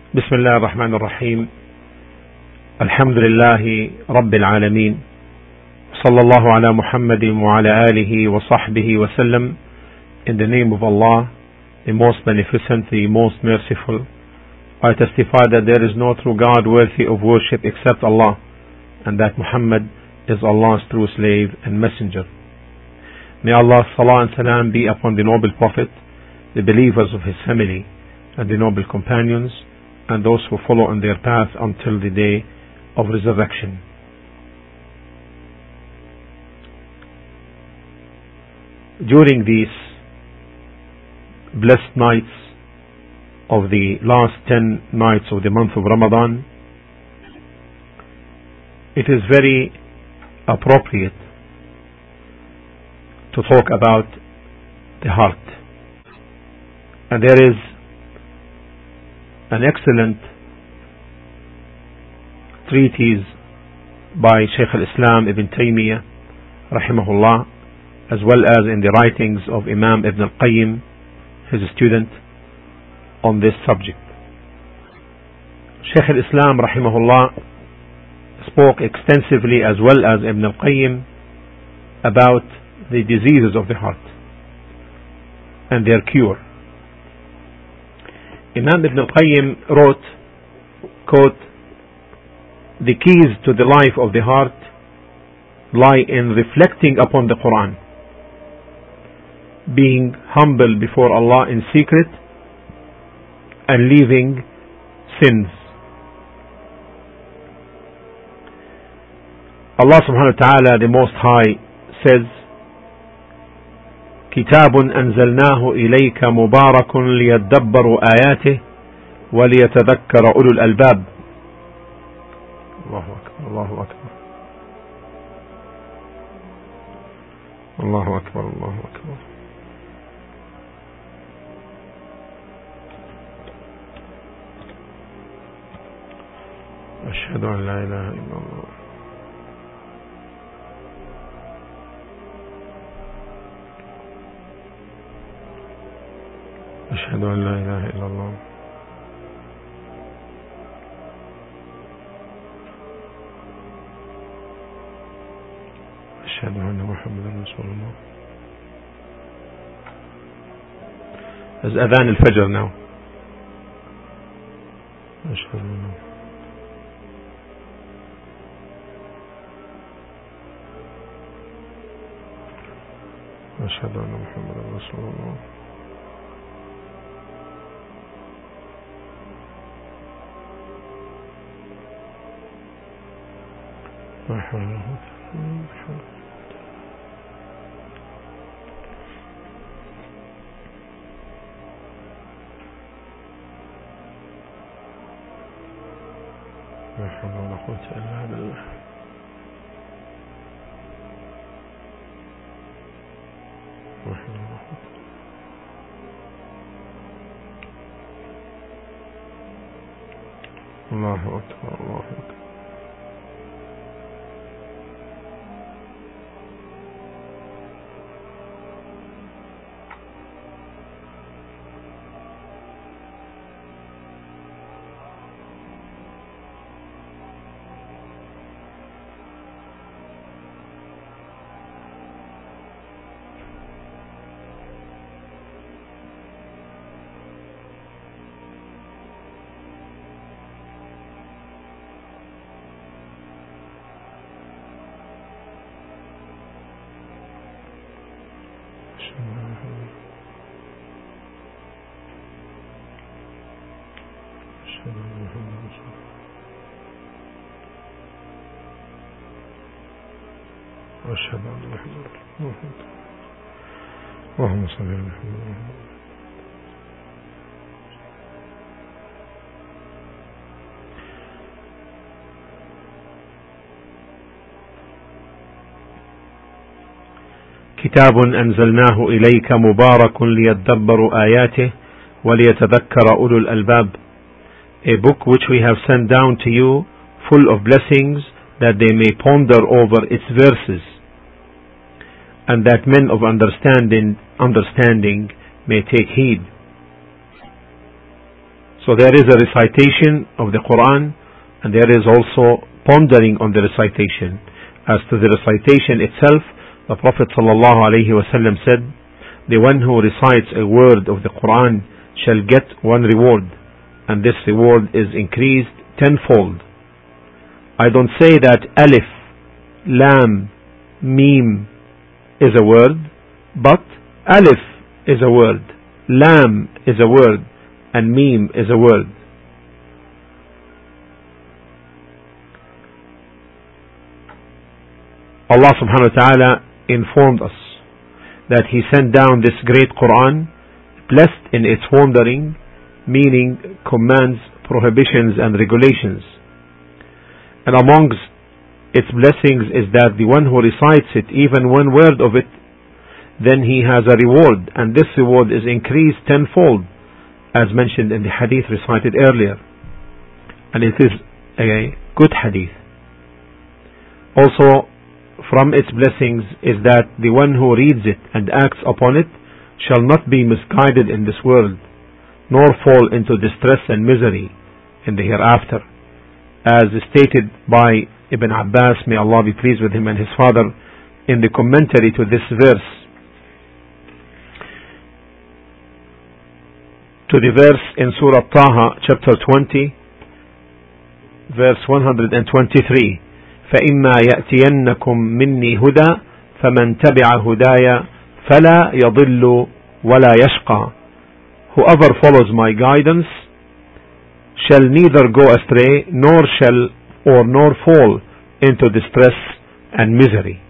بسم الله الرحمن الرحيم. الحمد لله رب العالمين، صلى الله على محمد وعلى آله وصحبه وسلم. In the name of Allah, the most beneficent, the most merciful, I testify that there is no true God worthy of worship except Allah, and that Muhammad is Allah's true slave and messenger. May Allah's salah and salam be upon the noble Prophet, the believers of his family, and the noble companions, and those who follow on their path until the day of resurrection. During these blessed nights of the last 10 nights of the month of Ramadan, it is very appropriate to talk about the heart. And there is an excellent treatise by Shaykh al-Islam Ibn Taymiyyah rahimahullah, as well as in the writings of Imam Ibn al-Qayyim, his student, on this subject. Shaykh al-Islam rahimahullah spoke extensively, as well as Ibn al-Qayyim, about the diseases of the heart and their cure. Imam Ibn al-Qayyim wrote, quote, "The keys to the life of the heart lie in reflecting upon the Quran, being humble before Allah in secret, and leaving sins." Allah subhanahu wa ta'ala, the Most High, says, كتاب أنزلناه إليك مبارك ليدبروا آياته وليتذكر أولو الألباب. الله أكبر الله أكبر الله أكبر الله أكبر. أشهد أن لا إله إلا الله. أشهد أن لا إله إلا الله. أشهد أن محمدا رسول الله. As Adhan al-Fajr now. أشهد أن أشهد أن محمدا رسول الله. لا حول ولا قوة إلا بالله. لا حول ولا قوة إلا بالله. لا حول ولا قوة. الله أكبر الله أكبر. أشهد أن محمد رسول الله. اللهم صل على محمد. كتاب أنزلناه إليك مبارك ليدبروا آياته وليتذكر أولو الألباب. A book which we have sent down to you, full of blessings, that they may ponder over its verses, and that men of understanding may take heed. So there is a recitation of the Quran, and there is also pondering on the recitation. As to the recitation itself, the Prophet ﷺ said, the one who recites a word of the Quran shall get one reward, and this reward is increased tenfold. I don't say that alif, lam, mim is a word, but alif is a word, lam is a word, and mim is a word. Allah subhanahu wa ta'ala informed us that He sent down this great Quran, blessed in its wandering, meaning commands, prohibitions and regulations. And amongst its blessings is that the one who recites it, even one word of it, then he has a reward, and this reward is increased tenfold, as mentioned in the hadith recited earlier. And it is a good hadith. Also, from its blessings is that the one who reads it and acts upon it shall not be misguided in this world, nor fall into distress and misery in the hereafter, as stated by Ibn Abbas, may Allah be pleased with him and his father, in the commentary to this verse. To the verse in Surah Taha, chapter 20, verse 123. فإما يأتينكم مني هدى فمن تبع هدايا فلا يضل ولا يشقى. Whoever follows my guidance shall neither go astray nor fall into distress and misery.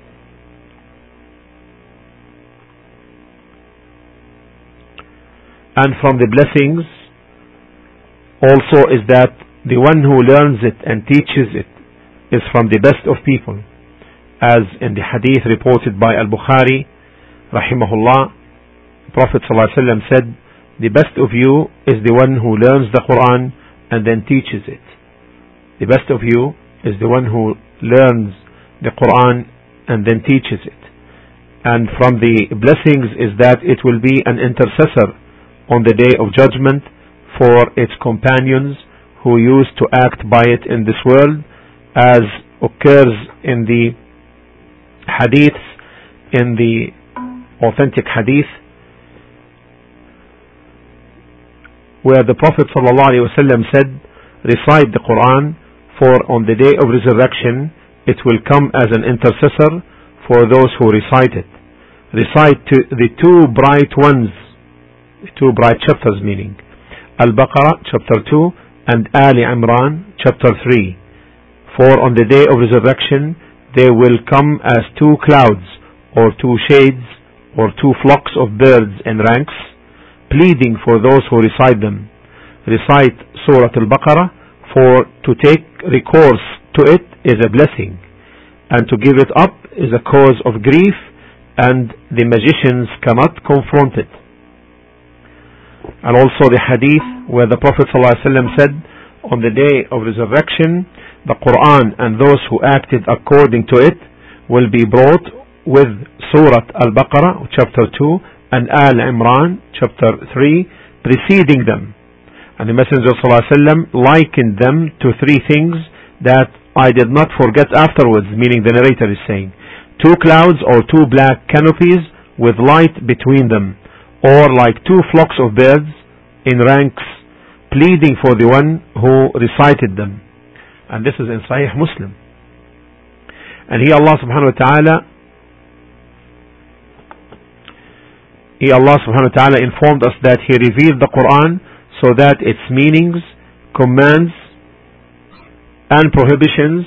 And from the blessings also is that the one who learns it and teaches it is from the best of people, as in the hadith reported by Al-Bukhari rahimahullah. Prophet ﷺ said, the best of you is the one who learns the Quran and then teaches it. The best of you is the one who learns the Quran and then teaches it. And from the blessings is that it will be an intercessor on the day of judgment for its companions who used to act by it in this world, as occurs in the hadiths, in the authentic hadith, where the Prophet ﷺ said, recite the Quran, for on the day of resurrection it will come as an intercessor for those who recite it. Recite the two bright ones, the two bright chapters, meaning Al-Baqarah chapter 2 and Ali Imran chapter 3. For on the day of resurrection they will come as two clouds or two shades or two flocks of birds in ranks, pleading for those who recite them. Recite Surah Al-Baqarah, for to take recourse to it is a blessing, and to give it up is a cause of grief, and the magicians cannot confront it. And also the hadith where the Prophet ﷺ said, on the day of resurrection the Quran and those who acted according to it will be brought with Surah Al-Baqarah chapter 2 and Al Imran chapter 3 preceding them. And the Messenger ﷺ likened them to three things that I did not forget afterwards, meaning the narrator is saying, two clouds or two black canopies with light between them, or like two flocks of birds in ranks, pleading for the one who recited them. And this is in Sahih Muslim. And here Allah subhanahu wa ta'ala informed us that He revealed the Quran so that its meanings, commands and prohibitions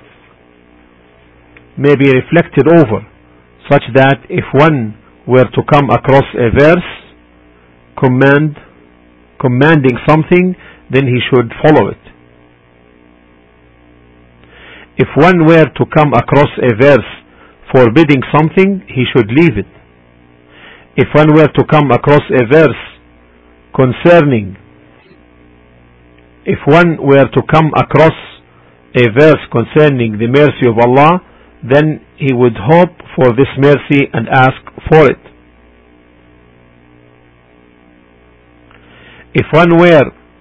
may be reflected over, such that if one were to come across a verse commanding something, then he should follow it. If one were to come across a verse forbidding something, he should leave it. If one were to come across a verse concerning the mercy of Allah, then he would hope for this mercy and ask for it. If one were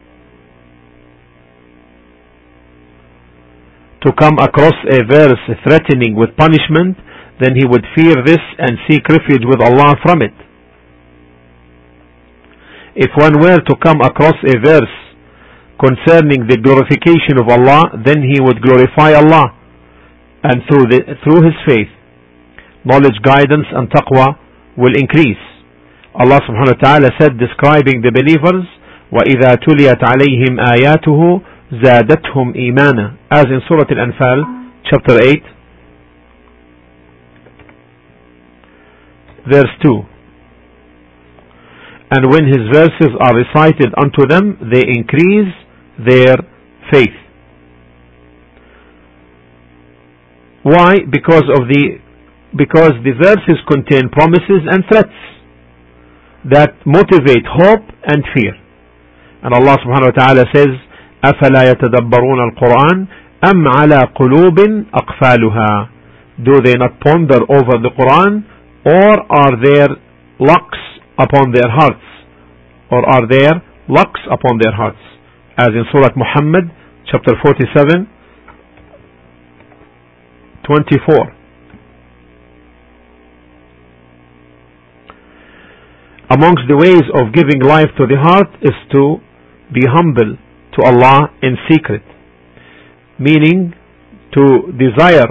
to come across a verse threatening with punishment, then he would fear this and seek refuge with Allah from it. If one were to come across a verse concerning the glorification of Allah, then he would glorify Allah, and through his faith, knowledge, guidance and taqwa will increase. Allah subhanahu wa ta'ala said, describing the believers, وَإِذَا تُلِيَتْ عَلَيْهِمْ آيَاتُهُ زَادَتْهُمْ إِيمَانًا, as in Surah Al-Anfal, chapter 8, verse 2. And when his verses are recited unto them, they increase their faith. Why? Because the verses contain promises and threats that motivate hope and fear. And Allah subhanahu wa ta'ala says, أَفَلَا يَتَدَبَّرُونَ الْقُرْآنَ أَمْ عَلَى قُلُوبٍ أَقْفَالُهَا. Do they not ponder over the Quran, or are there locks upon their hearts? Or are there locks upon their hearts? As in Surah Muhammad, chapter 47, 24. Amongst the ways of giving life to the heart is to be humble to Allah in secret, meaning to desire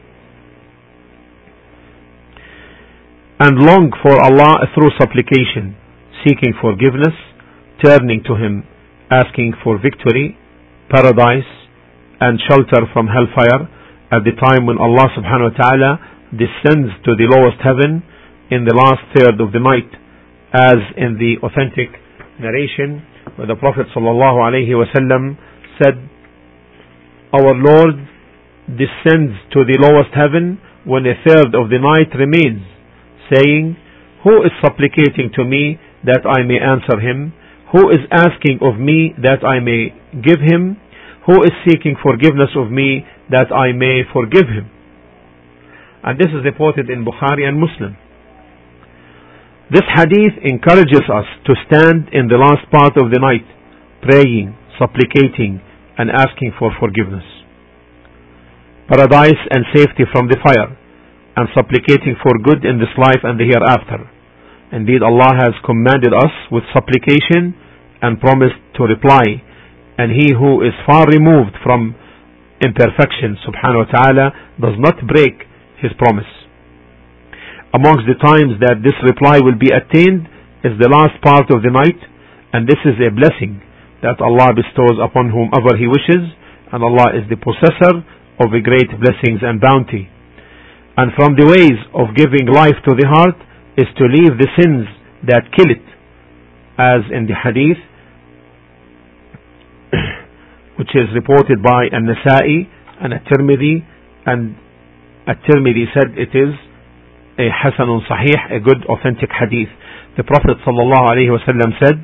and long for Allah through supplication, seeking forgiveness, turning to Him, asking for victory, paradise, and shelter from hellfire at the time when Allah subhanahu wa ta'ala descends to the lowest heaven in the last third of the night, as in the authentic narration where the Prophet sallallahu alaihi wasallam said, our Lord descends to the lowest heaven when a third of the night remains, saying, who is supplicating to me that I may answer him? Who is asking of me that I may give him? Who is seeking forgiveness of me that I may forgive him? And this is reported in Bukhari and Muslim. This hadith encourages us to stand in the last part of the night, praying, supplicating, and asking for forgiveness, paradise and safety from the fire, and supplicating for good in this life and the hereafter. Indeed, Allah has commanded us with supplication and promised to reply, and He who is far removed from imperfection, subhanahu wa ta'ala, does not break His promise. Amongst the times that this reply will be attained is the last part of the night, and this is a blessing that Allah bestows upon whomever He wishes, and Allah is the possessor of a great blessings and bounty. And from the ways of giving life to the heart is to leave the sins that kill it, as in the hadith which is reported by An-Nasa'i and At-Tirmidhi, and At-Tirmidhi said it is a Hasanun Sahih, a good authentic hadith. The Prophet ﷺ said,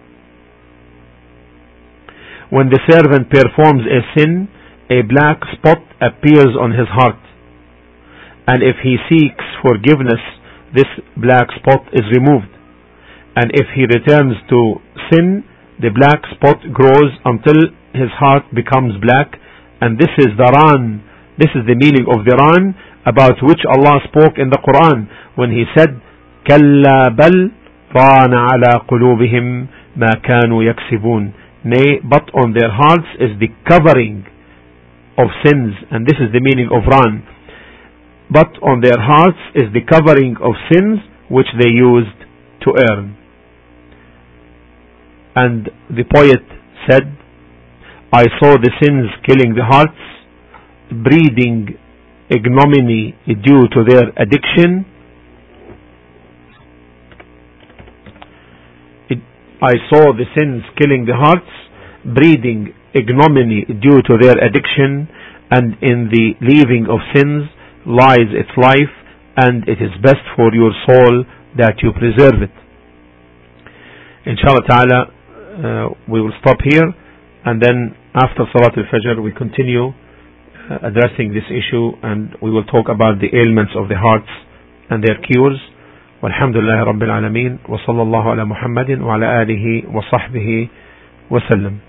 when the servant performs a sin, a black spot appears on his heart, and if he seeks forgiveness, this black spot is removed, and if he returns to sin, the black spot grows until his heart becomes black. And this is the ran, this is the meaning of the ran about which Allah spoke in the Quran when He said, كَلَّا بَلْ رَانَ عَلَى قُلُوبِهِمْ مَا كَانُوا يَكْسِبُونَ. Nay, but on their hearts is the covering of sins, and this is the meaning of ran. But on their hearts is the covering of sins which they used to earn. And the poet said, I saw the sins killing the hearts, breeding ignominy due to their addiction. I saw the sins killing the hearts, breeding ignominy due to their addiction, and in the leaving of sins lies its life, and it is best for your soul that you preserve it. Inshallah ta'ala, we will stop here, and then after Salat al-Fajr we continue addressing this issue, and we will talk about the ailments of the hearts and their cures. Walhamdulillahi Rabbil Alameen, wa sallallahu ala Muhammadin wa ala alihi wa sahbihi wa sallam.